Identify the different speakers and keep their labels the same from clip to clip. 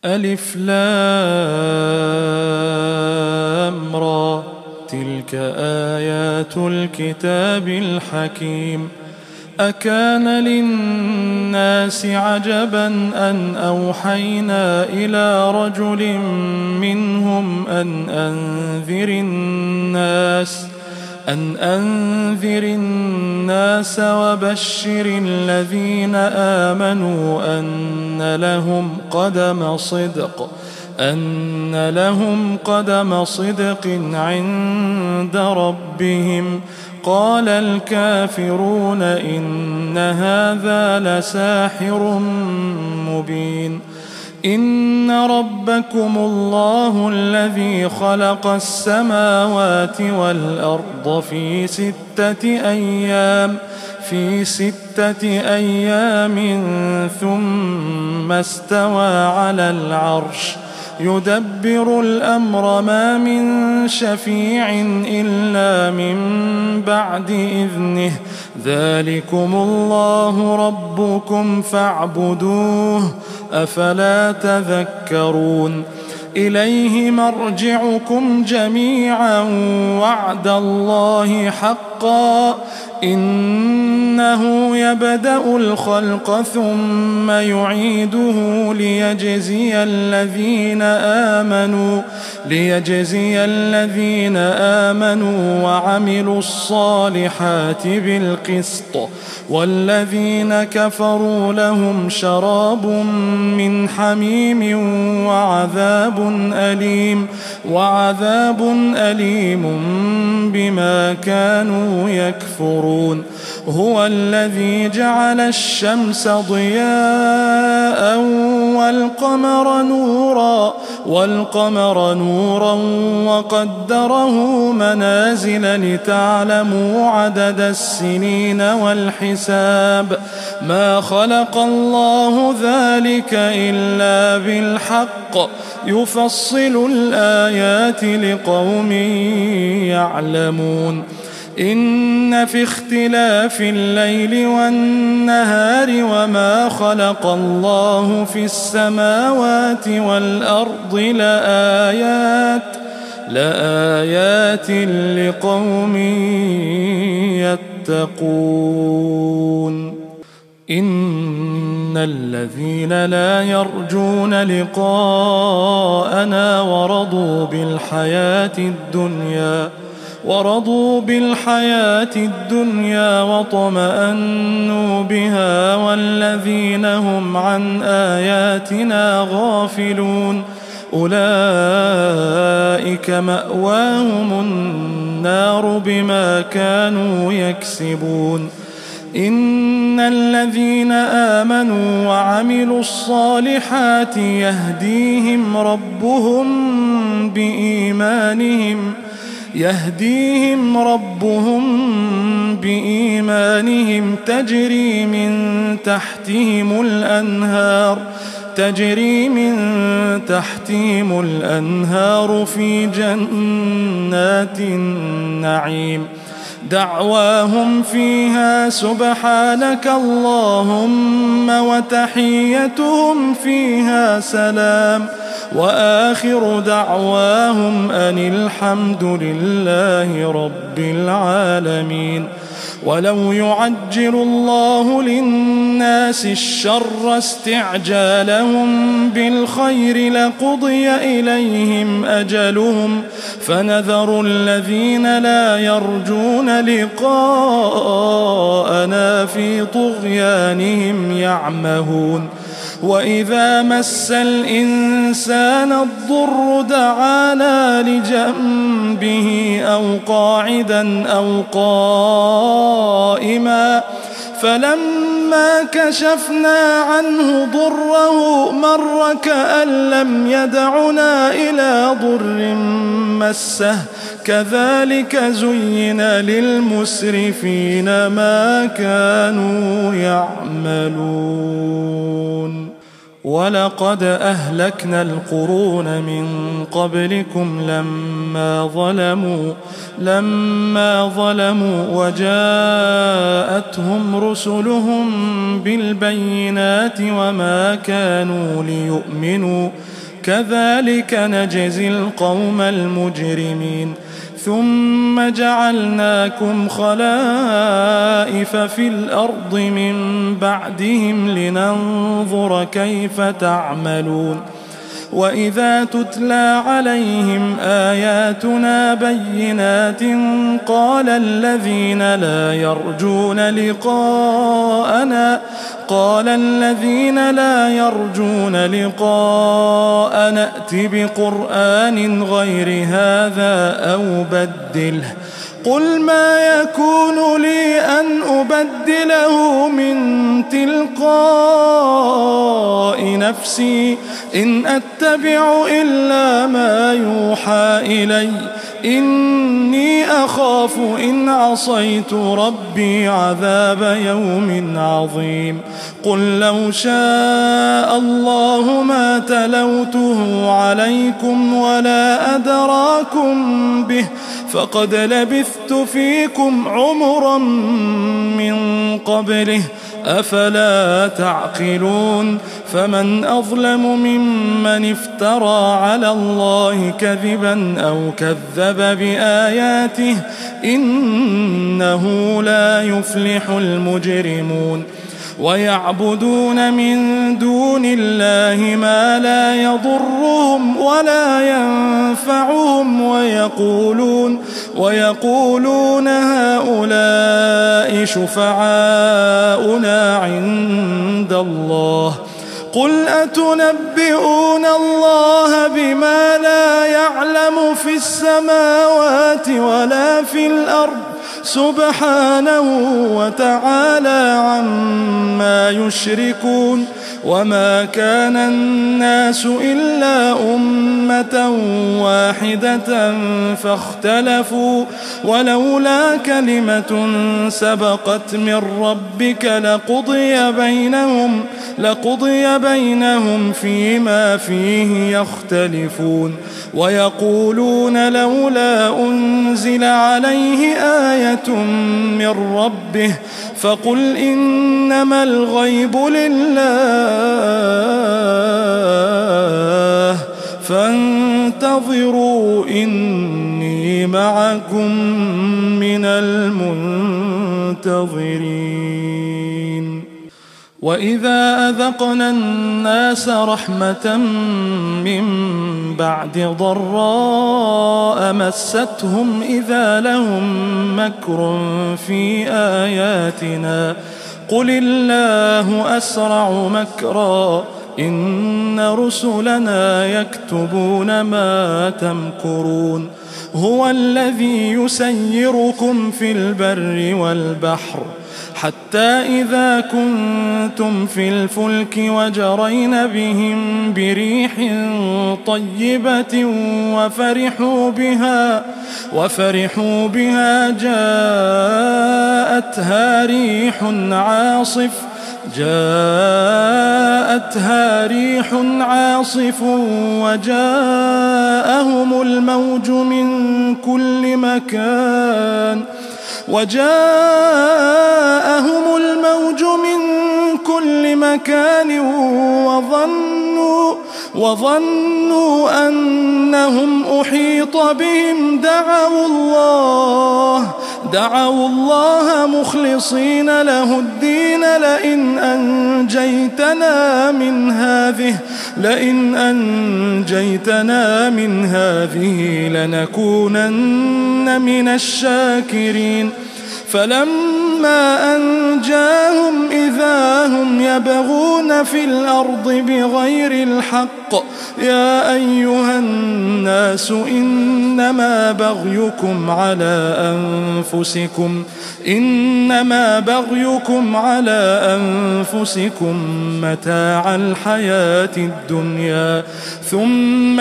Speaker 1: ألف لام را، تلك آيات الكتاب الحكيم. أكان للناس عجبا أن أوحينا إلى رجل منهم أن أنذر الناس وبشر الذين آمنوا أن لهم قدم صدق عند ربهم. قال الكافرون إن هذا لساحر مبين. إن ربكم الله الذي خلق السماوات والأرض في 6 أيام ثم استوى على العرش يدبر الأمر ما من شفيع إلا من بعد إذنه. ذلكم الله ربكم فاعبدوه أفلا تذكرون. إليه مرجعكم جميعا وعد الله حقا إنه يبدأ الخلق ثم يعيده ليجزي الذين آمنوا وعملوا الصالحات بالقسط، والذين كفروا لهم شراب من حميم وعذاب أليم بما كانوا يكفرون. هو الذي جعل الشمس ضياء والقمر نورا وقدره منازل لتعلموا عدد السنين والحساب. ما خلق الله ذلك إلا بالحق يفصل الآيات لقوم يعلمون. إن في اختلاف الليل والنهار وما خلق الله في السماوات والأرض لآيات لقوم يتقون. إن الذين لا يرجون لقاءنا ورضوا بالحياة الدنيا واطمأنوا بها والذين هم عن آياتنا غافلون أولئك مأواهم النار بما كانوا يكسبون. إن الذين آمنوا وعملوا الصالحات يهديهم ربهم بإيمانهم تجري من تحتهم الأنهار في جنات النعيم. دعواهم فيها سبحانك اللهم وتحيتهم فيها سلام وآخر دعواهم أن الحمد لله رب العالمين. ولو يعجل الله للناس الشر استعجالهم بالخير لقضي إليهم أجلهم فنذر الذين لا يرجون لقاءنا في طغيانهم يعمهون. وإذا مس الإنسان الضر دعانا لجنبه أو قاعدا أو قائما فلما كشفنا عنه ضره مر كأن لم يدعنا إلى ضر مسه كذلك زين للمسرفين ما كانوا يعملون. ولقد أهلكنا القرون من قبلكم لما ظلموا وجاءتهم رسلهم بالبينات وما كانوا ليؤمنوا كذلك نجزي القوم المجرمين ثم جعلناكم خلائف في الأرض من بعدهم لننظر كيف تعملون وإذا تتلى عليهم آياتنا بينات قال الذين لا يرجون لقاءنا ائت بقرآن غير هذا أو بدله قل ما يكون لي أن أبدله من تلقاء نفسي إن أتبع إلا ما يوحى إلي إني أخاف إن عصيت ربي عذاب يوم عظيم قل لو شاء الله ما تلوته عليكم ولا أدراكم به فقد لبثت فيكم عمرا من قبله أفلا تعقلون فمن أظلم ممن افترى على الله كذبا أو كذب بآياته إنه لا يفلح المجرمون ويعبدون من دون الله ما لا يضرهم ولا ينفعهم ويقولون هؤلاء شفعاؤنا عند الله قل أتنبئون الله بما لا يعلم في السماوات ولا في الأرض سبحانه وتعالى عما يشركون وما كان الناس إلا أمة واحدة فاختلفوا ولولا كلمة سبقت من ربك لقضي بينهم فيما فيه يختلفون ويقولون لولا أنزل عليه آية من ربه فقل إنما الغيب لله فانتظروا إني معكم من المنتظرين وإذا أذقنا الناس رحمة من بعد ضراء مستهم إذا لهم مكر في آياتنا قل الله أسرع مكرا إن رسلنا يكتبون ما تمكرون هو الذي يسيركم في البر والبحر حتى إذا كنتم في الفلك وجرين بهم بريح طيبة وفرحوا بها جاءتها ريح عاصف وجاءهم الموج من كل مكان وظنوا أنهم أحيط بهم دعوا الله مخلصين له الدين لئن أنجيتنا من هذه لنكونن من الشاكرين فلما أنجاهم إذا هم يبغون في الأرض بغير الحق يا أيها الناس إنما بغيكم على أنفسكم متاع الحياة الدنيا ثم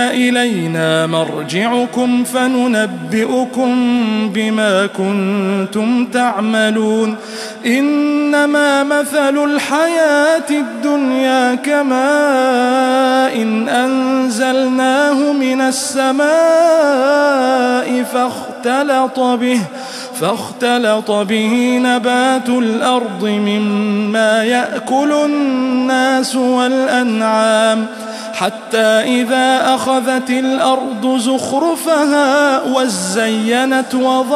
Speaker 1: إلينا مرجعكم فننبئكم بما كنتم تعملون تعملون إنما مثل الحياة الدنيا كماء إن أنزلناه من السماء فاختلط به نبات الأرض مما يأكل الناس والأنعام حتى إذا أخذت الأرض زخرفها وزينت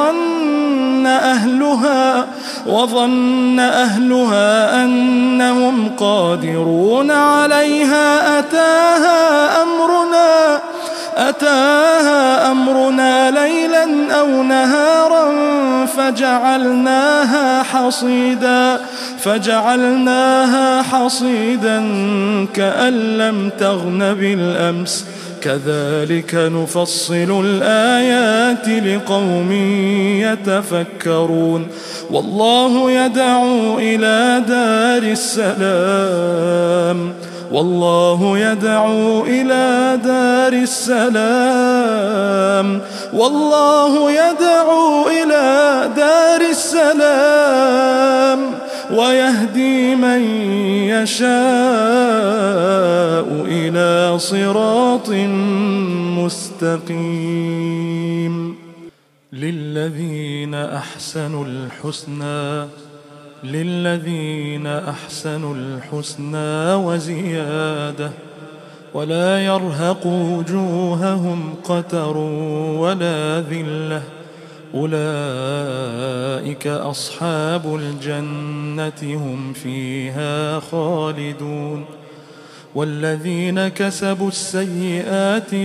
Speaker 1: وظن أهلها أنهم قادرون عليها أتاها أمرنا ليلا أو نهارا فجعلناها حصيدا كأن لم تغن بالأمس كذلك نفصل الآيات لقوم يتفكرون والله يدعو إلى دار السلام والله يدعو إلى دار السلام والله يدعو إلى دار السلام ويهدي من يشاء إلى صراط مستقيم للذين أحسنوا الحسنى وزيادة ولا يرهق وجوههم قتر ولا ذلة أولئك أصحاب الجنة هم فيها خالدون والذين كسبوا السيئات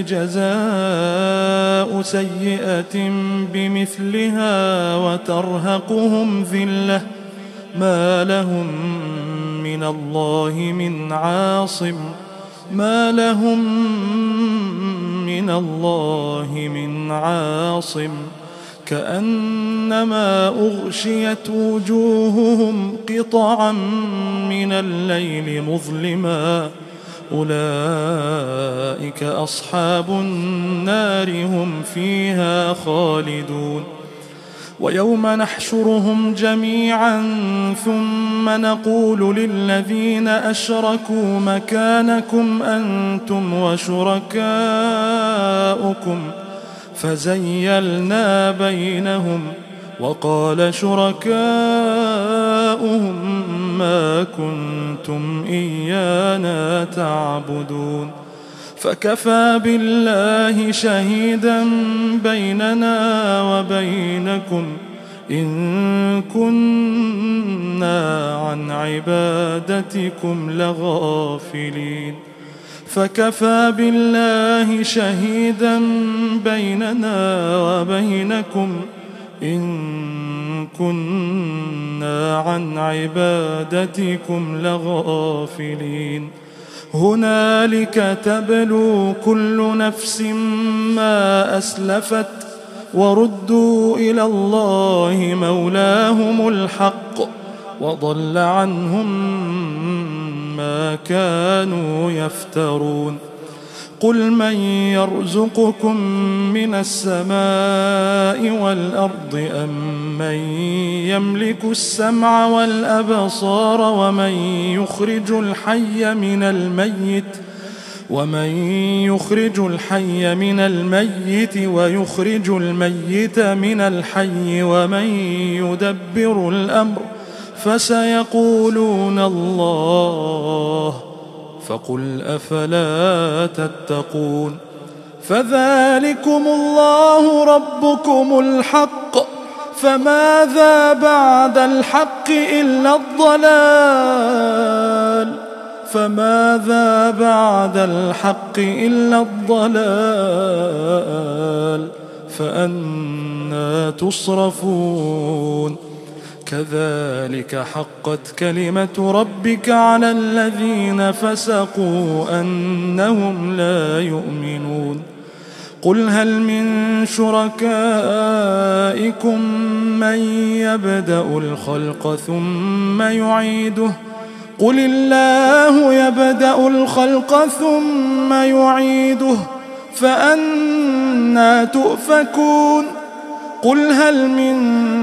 Speaker 1: جزاء سيئة بمثلها وترهقهم ذلة ما لهم من الله من عاصم كأنما أغشيت وجوههم قطعا من الليل مظلما أولئك أصحاب النار هم فيها خالدون ويوم نحشرهم جميعا ثم نقول للذين أشركوا مكانكم أنتم وشركاؤكم فزيلنا بينهم وقال شركاؤهم ما كنتم إيانا تعبدون فكفى بالله شهيدا بيننا وبينكم إن كنا عن عبادتكم لغافلين فكفى بالله شهيدا بيننا وبينكم إن كنا عن عبادتكم لغافلين هنالك تبلو كل نفس ما أسلفت وردوا إلى الله مولاهم الحق وضل عنهم ما كانوا يفترون قل من يرزقكم من السماء والأرض أم من يملك السمع والأبصار ومن يخرج الحي من الميت ويخرج الميت من الحي ومن يدبر الأمر فسيقولون الله فقل أفلا تتقون فذلكم الله ربكم الحق فماذا بعد الحق إلا الضلال فأنى تصرفون كذلك حقت كلمة ربك على الذين فسقوا أنهم لا يؤمنون قل هل من شركائكم من يبدأ الخلق ثم يعيده قل الله يبدأ الخلق ثم يعيده فأنى تؤفكون قل هل من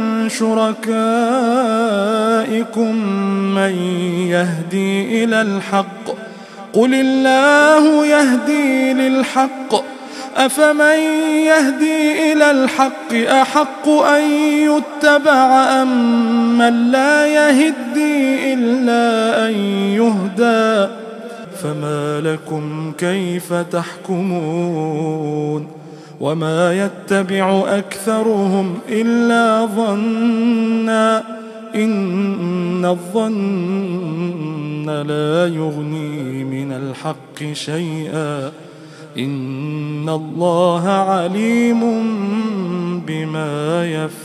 Speaker 1: شركائكم من يهدي إلى الحق قل الله يهدي للحق أفمن يهدي إلى الحق أحق أن يتبع أم من لا يهدي إلا أن يهدى فما لكم كيف تحكمون وما يتبع أكثرهم إلا ظنا إن الظن لا يغني من الحق شيئا إن الله عليم بما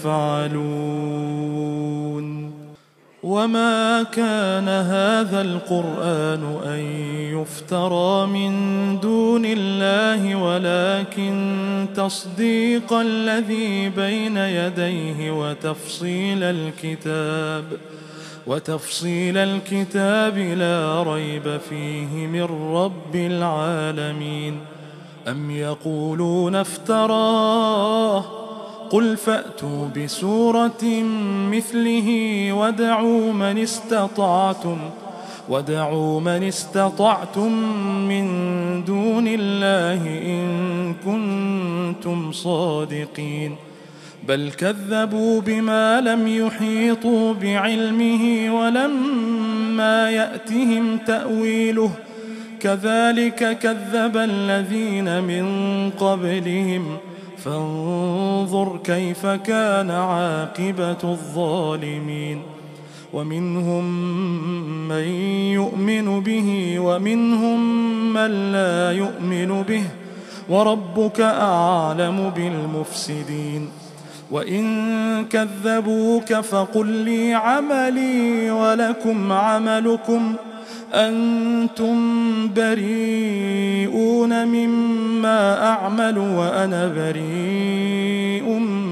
Speaker 1: يفعلون وما كان هذا القرآن أن يفترى من دون الله ولكن تصديق الذي بين يديه وتفصيل الكتاب لا ريب فيه من رب العالمين أم يقولون افتراه قل فأتوا بسورة مثله وادعوا من استطعتم من دون الله إن كنتم صادقين بل كذبوا بما لم يحيطوا بعلمه ولما يأتهم تأويله كذلك كذب الذين من قبلهم فانظر كيف كان عاقبة الظالمين ومنهم من يؤمن به ومنهم من لا يؤمن به وربك أعلم بالمفسدين وإن كذبوك فقل لي عملي ولكم عملكم أنتم بريئون مما أعمل وأنا بريء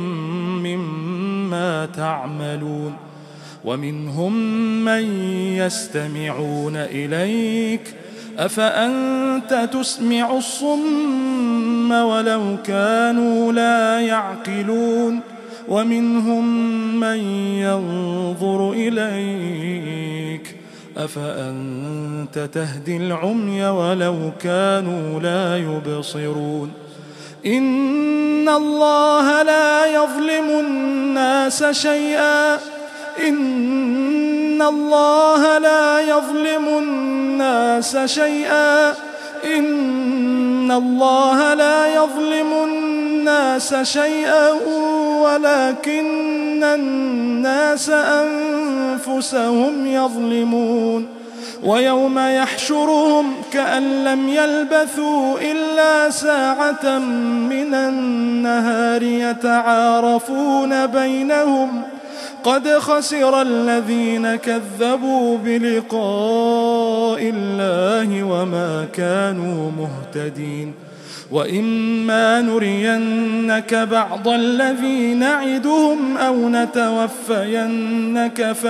Speaker 1: مما تعملون ومنهم من يستمعون إليك أفأنت تسمع الصم ولو كانوا لا يعقلون ومنهم من ينظر إليك أفأنت تهدي العمي ولو كانوا لا يبصرون إن الله لا يظلم الناس شيئا إن الله لا يظلم الناس شيئا إن الله لا يظلم الناس شيئا ولكن الناس أنفسهم يظلمون ويوم يحشرهم كأن لم يلبثوا إلا ساعة من النهار يتعارفون بينهم قد خسر الذين كذبوا بلقاء الله وما كانوا مهتدين وإما نرينك بعض الذي نعدهم أو نتوفينك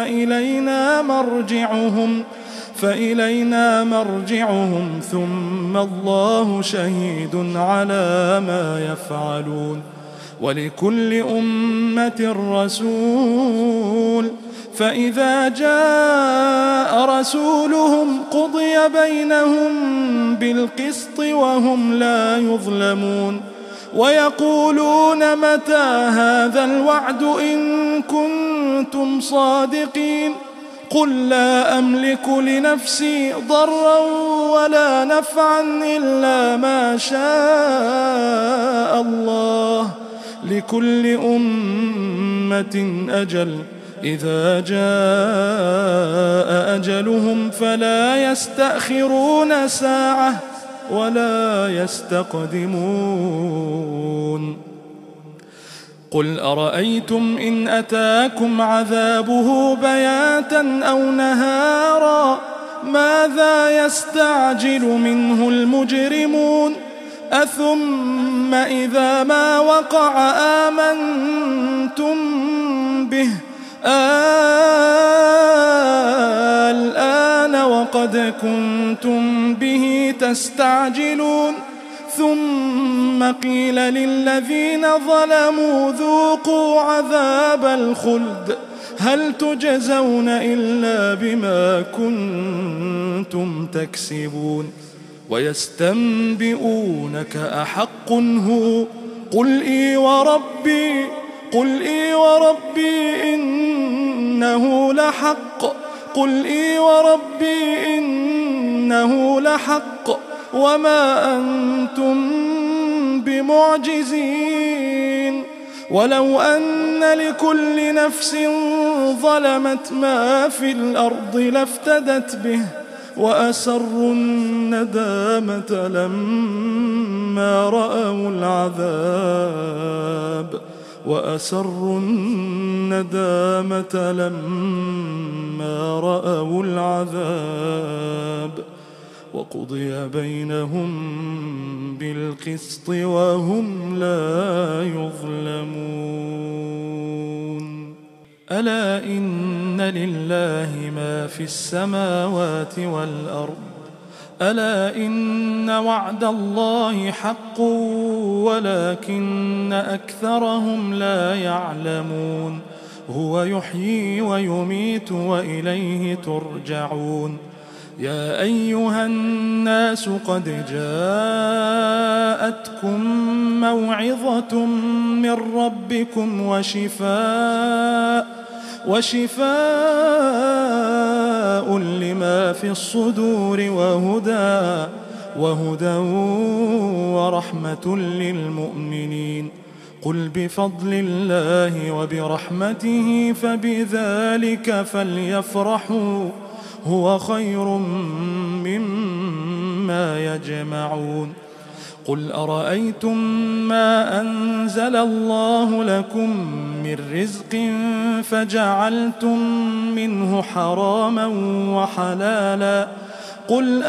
Speaker 1: فإلينا مرجعهم ثم الله شهيد على ما يفعلون ولكل أمة رسول فإذا جاء رسولهم قضي بينهم بالقسط وهم لا يظلمون ويقولون متى هذا الوعد إن كنتم صادقين قل لا أملك لنفسي ضرا ولا نفعا إلا ما شاء الله لكل أمة أجل إذا جاء أجلهم فلا يستأخرون ساعة ولا يستقدمون قل أرأيتم إن أتاكم عذابه بياتا أو نهارا ماذا يستعجل منه المجرمون أثم إذا ما وقع آمنتم به الآن وقد كنتم به تستعجلون ثم قيل للذين ظلموا ذوقوا عذاب الخلد هل تجزون إلا بما كنتم تكسبون ويستنبئونك أحق هو قل إي وربي إنه لحق وما أنتم بمعجزين ولو أن لكل نفس ظلمت ما في الأرض لافتدت به وأسروا الندامة لما رأوا العذاب وقضي بينهم بالقسط وهم لا يظلمون ألا إن لله ما في السماوات والأرض ألا إن وعد الله حق ولكن أكثرهم لا يعلمون هو يحيي ويميت وإليه ترجعون يا أيها الناس قد جاءتكم موعظة من ربكم وشفاء لما في الصدور وهدى ورحمة للمؤمنين قل بفضل الله وبرحمته فبذلك فليفرحوا هو خير مما يجمعون قل أرأيتم ما أنزل الله لكم من رزق فجعلتم منه حراما وحلالا قل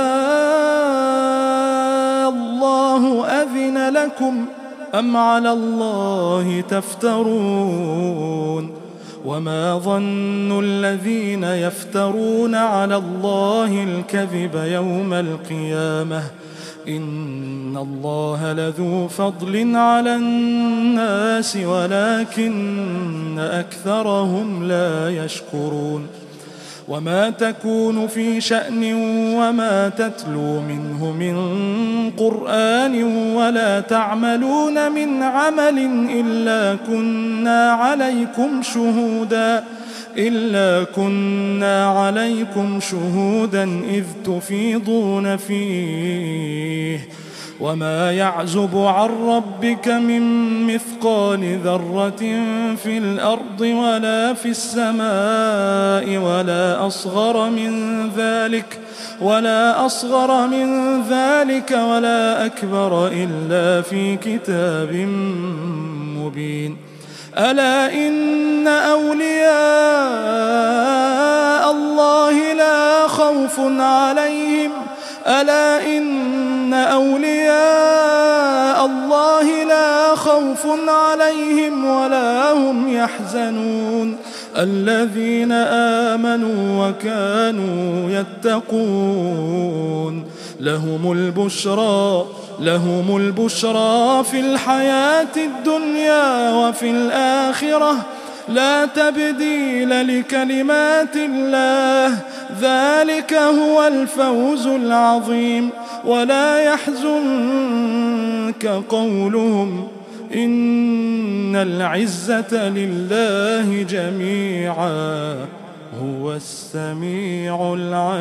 Speaker 1: الله أذن لكم أم على الله تفترون وما ظن الذين يفترون على الله الكذب يوم القيامة إن الله لذو فضل على الناس ولكن أكثرهم لا يشكرون وما تكون في شأن وما تتلو منه من قرآن ولا تعملون من عمل إلا كنا عليكم شهودا إذ تفيضون فيه وما يعزب عن ربك من مثقال ذرة في الأرض ولا في السماء ولا أصغر من ذلك ولا أكبر إلا في كتاب مبين ألا إن أولياء الله لا خوف عليهم ولا هم يحزنون الذين آمنوا وكانوا يتقون لهم البشرى في الحياة الدنيا وفي الآخرة لا تبديل لكلمات الله ذلك هو الفوز العظيم ولا يحزنك قولهم إن العزة لله جميعا هو السميع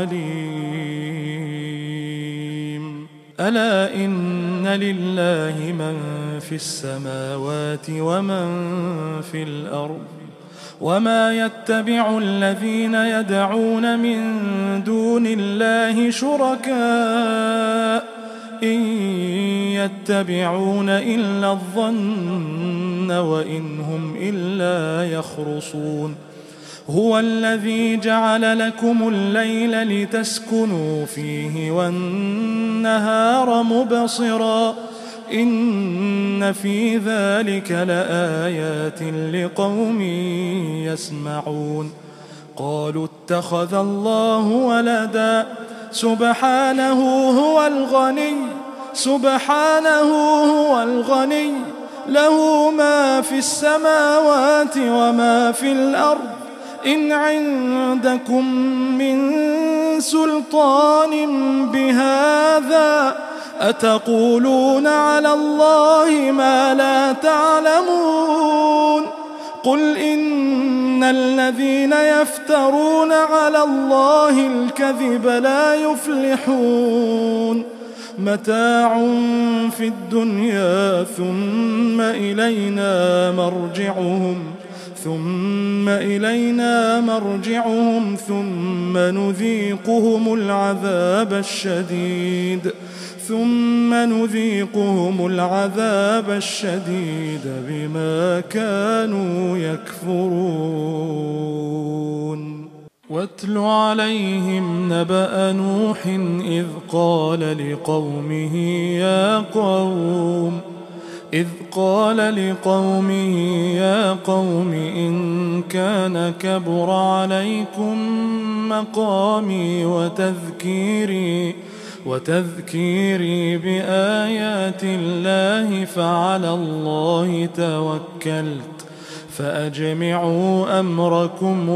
Speaker 1: العليم ألا إن لله من في السماوات ومن في الأرض وما يتبع الذين يدعون من دون الله شركاء إن يتبعون إلا الظن وإن هم إلا يخرصون هو الذي جعل لكم الليل لتسكنوا فيه والنهار مبصرا إن في ذلك لآيات لقوم يسمعون قالوا اتخذ الله ولدا سبحانه هو الغني سبحانه هو الغني، له ما في السماوات وما في الأرض. إن عندكم من سلطان بهذا أتقولون على الله ما لا تعلمون. قل إن الذين يفترون على الله الكذب لا يفلحون. متاع في الدنيا ثم إلينا مرجعهم ثم نذيقهم العذاب الشديد بما كانوا يكفرون. واتل عليهم نبأ نوح إذ قال لقومه يا قوم إن كان كبر عليكم مقامي وتذكيري بآيات الله فعلى الله توكلت فأجمعوا أمركم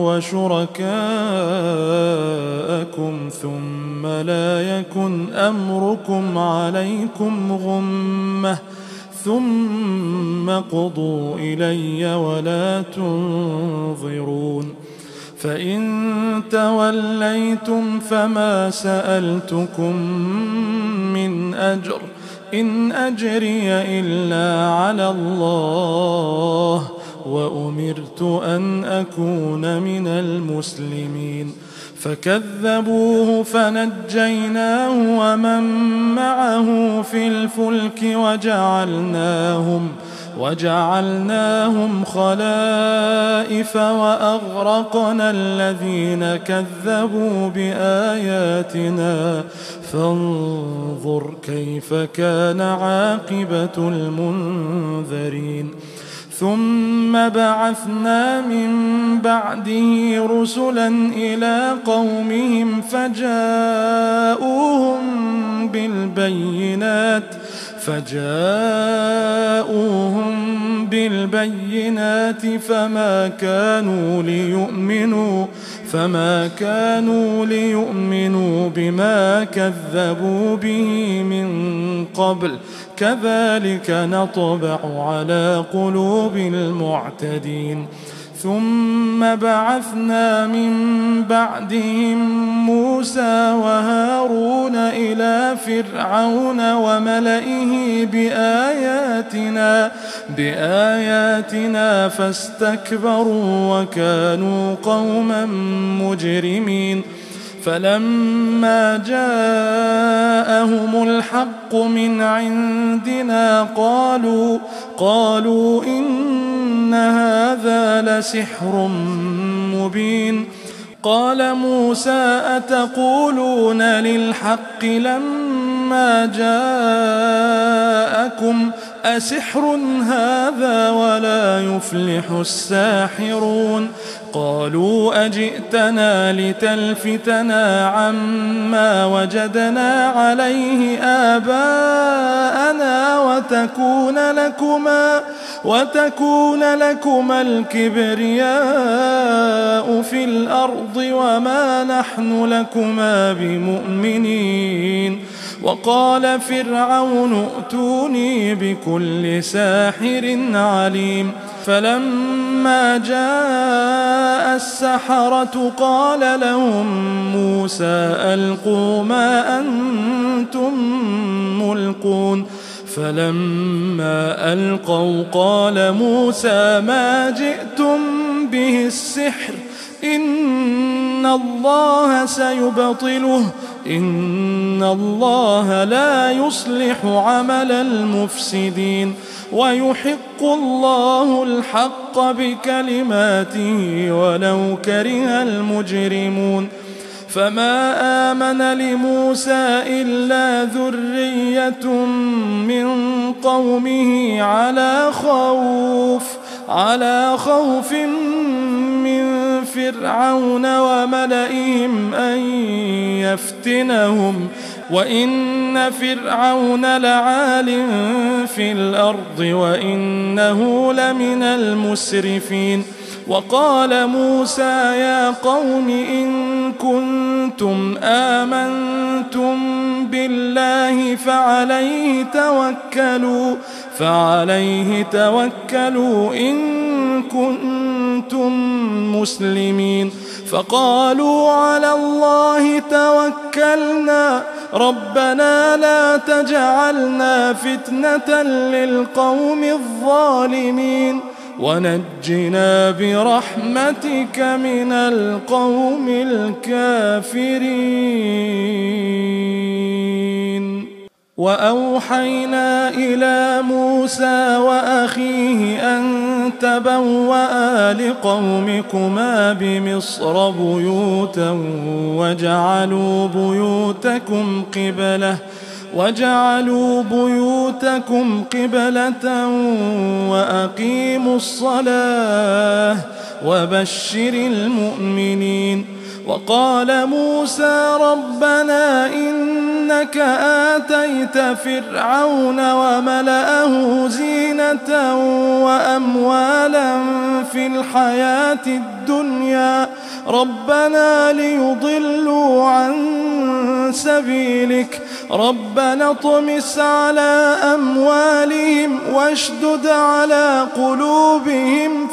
Speaker 1: وشركاءكم ثم لا يكن أمركم عليكم غمة ثم قضوا إلي ولا تنظرون. فإن توليتم فما سألتكم من أجر إن أجري إلا على الله وأمرت أن أكون من المسلمين. فكذبوه فنجيناه ومن معه في الفلك وجعلناهم خلائف وأغرقنا الذين كذبوا بآياتنا فانظر كيف كان عاقبة المنذرين. ثم بعثنا من بعده رسلا إلى قومهم فجاءوهم بالبينات فما كانوا ليؤمنوا بما كذبوا به من قبل كذلك نطبع على قلوب المعتدين. ثم بعثنا من بعدهم موسى وهارون إلى فرعون وملئه بآياتنا فاستكبروا وكانوا قوما مجرمين. فلما جاءهم الحق من عندنا قالوا إن هذا لسحر مبين. قال موسى أتقولون للحق لما جاءكم أسحر هذا ولا يفلح الساحرون. قالوا أجئتنا لتلفتنا عما وجدنا عليه آباءنا وتكون لكما الكبرياء في الأرض وما نحن لكما بمؤمنين. وقال فرعون ائتوني بكل ساحر عليم. فلما جاء السحرة قال لهم موسى ألقوا ما أنتم ملقون. فلما ألقوا قال موسى ما جئتم به السحر إن الله سيبطله إن الله لا يصلح عمل المفسدين ويحق الله الحق بكلماته ولو كره المجرمون. فما آمن لموسى إلا ذرية من قومه على خوف من وإن فرعون لعال في الأرض وإنه لمن المسرفين. وقال موسى يا قوم إن كنتم آمنتم بالله فعليه توكلوا إن كنتم مسلمين. فقالوا على الله توكلنا ربنا لا تجعلنا فتنة للقوم الظالمين ونجنا برحمتك من القوم الكافرين. وأوحينا إلى موسى وأخيه أن تبوأ لقومكما بمصر بيوتا وجعلوا بيوتكم قبلة وأقيموا الصلاة وبشر المؤمنين. وقال موسى ربنا إنك آتيت فرعون وملأه زينة وأموالا في الحياة الدنيا ربنا ليضلوا عن سبيلك ربنا اطمس على أموالهم واشدد على قلوبهم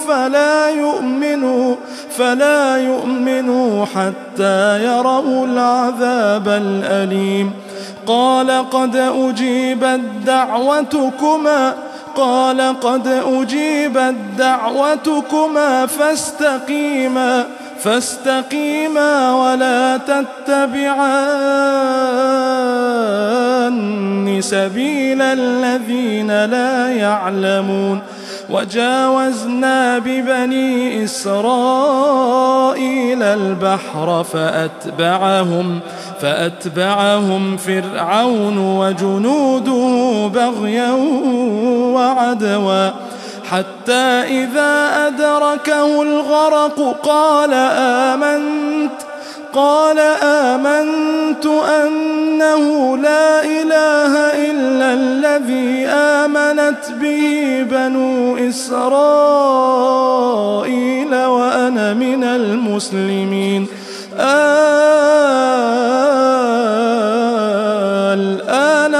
Speaker 1: فلا يؤمنوا حتى يروا العذاب الأليم. قال قد أجيبت دعوتكما فاستقيما ولا تتبعان سبيل الذين لا يعلمون. وجاوزنا ببني إسرائيل البحر فأتبعهم فرعون وجنوده بغيا وعدوا حتى إذا أدركه الغرق قال آمنت أنه لا إله إلا الذي آمنت به بنو إسرائيل وأنا من المسلمين. الآن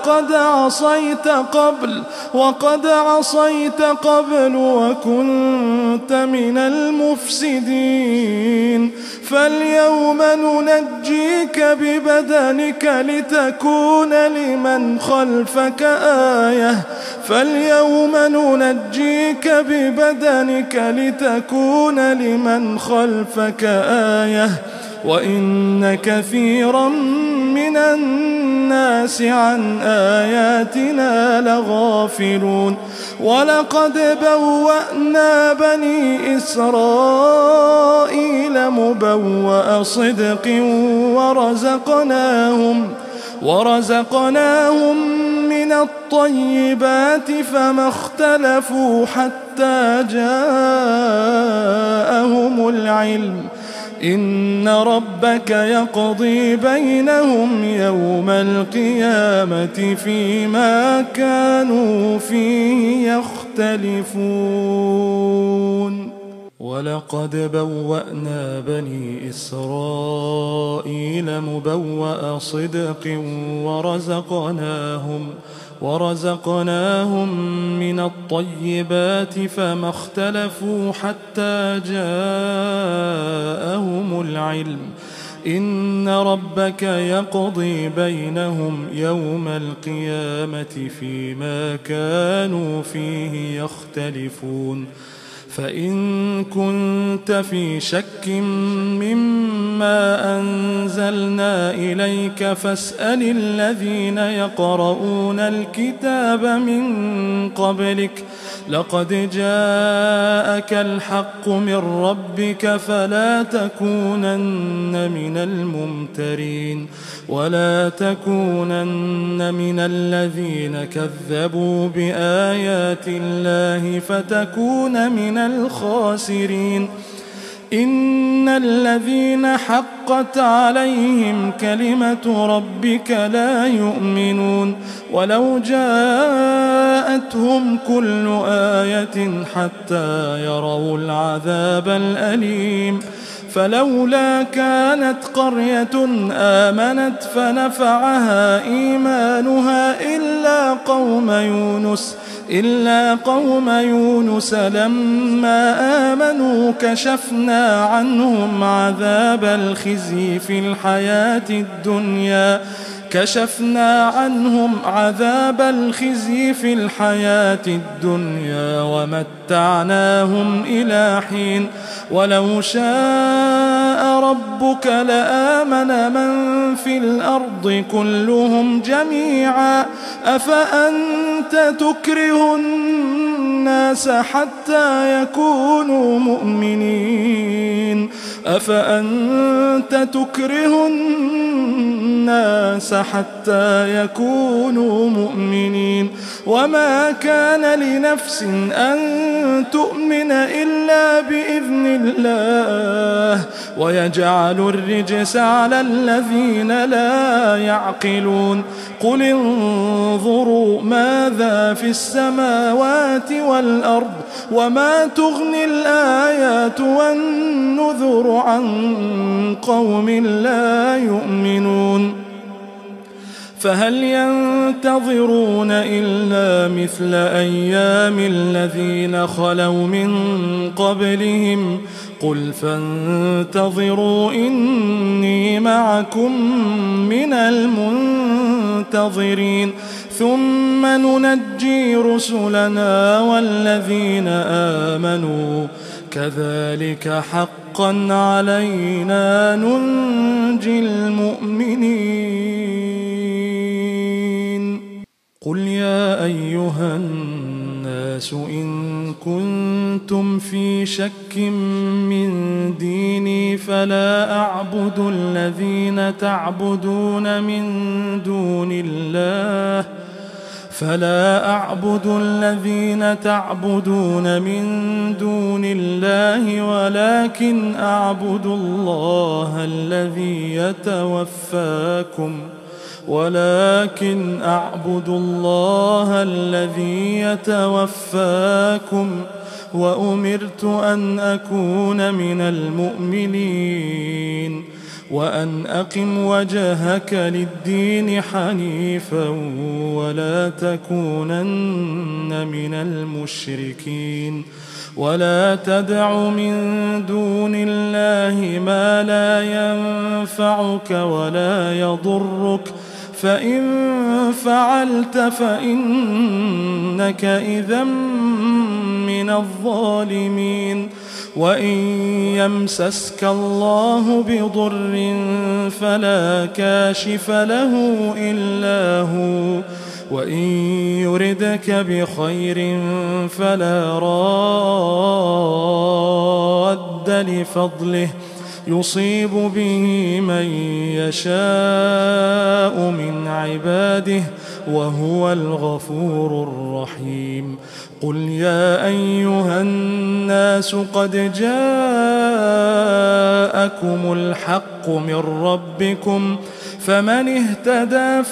Speaker 1: وقد عصيت قبل وكنت من المفسدين. فاليوم ننجيك ببدنك لتكون لمن خلفك آية وإن كثيرا من الناس عن آياتنا لغافلون. ولقد بوأنا بني إسرائيل مبوأ صدق ورزقناهم من الطيبات فما اختلفوا حتى جاءهم العلم. إن ربك يقضي بينهم يوم القيامة فيما كانوا فيه يختلفون. ولقد بوأنا بني إسرائيل مبوأ صدق ورزقناهم من الطيبات فما اختلفوا حتى جاءهم العلم. إن ربك يقضي بينهم يوم القيامة فيما كانوا فيه يختلفون. فإن كنت في شك مما أنزلنا إليك فاسأل الذين يقرؤون الكتاب من قبلك لقد جاءك الحق من ربك فلا تكونن من الممترين ولا تكونن من الذين كذبوا بآيات الله فتكون من الخاسرين. إن الذين حقت عليهم كلمة ربك لا يؤمنون ولو جاءتهم كل آية حتى يروا العذاب الأليم فلولا كانت قرية آمنت فنفعها إيمانها إلا قوم يونس لما آمنوا كشفنا عنهم عذاب الخزي في الحياة الدنيا ومتعناهم إلى حين ولو شاء ربك لآمن من في الأرض كلهم جميعا أفأنت تكره الناس حتى يكونوا مؤمنين وما كان لنفس أن تؤمن إلا بإذن الله ويجعل الرجس على الذين لا يعقلون قل انظروا ماذا في السماوات والأرض وما تغني الآيات والنذر عن قوم لا يؤمنون فهل ينتظرون إلا مثل أيام الذين خلوا من قبلهم قل فانتظروا إني معكم من المنتظرين ثم ننجي رسلنا والذين آمنوا كذلك حقا علينا ننجي المؤمنين قل يا أيها الناس إن كنتم في شك من ديني فلا أعبد الذين تعبدون من دون الله ولكن أعبد الله الذي يتوفاكم وأمرت أن أكون من المؤمنين وأن أقم وجهك للدين حنيفا ولا تكونن من المشركين ولا تدع من دون الله ما لا ينفعك ولا يضرك فإن فعلت فإنك إذا من الظالمين وإن يمسسك الله بضر فلا كاشف له إلا هو وإن يردك بخير فلا راد لفضله يصيب به من يشاء من عباده وهو الغفور الرحيم قل يا أيها الناس قد جاءكم الحق من ربكم فمن اهتدى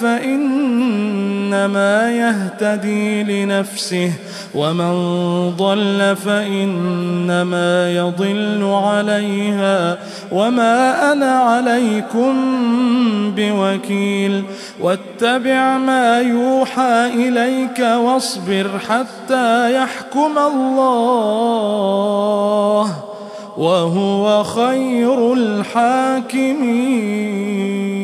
Speaker 1: فإنما يهتدي لنفسه ومن ضل فإنما يضل عليها وما أنا عليكم بوكيل واتبع ما يوحى إليك واصبر حتى يحكم الله وهو خير الحاكمين.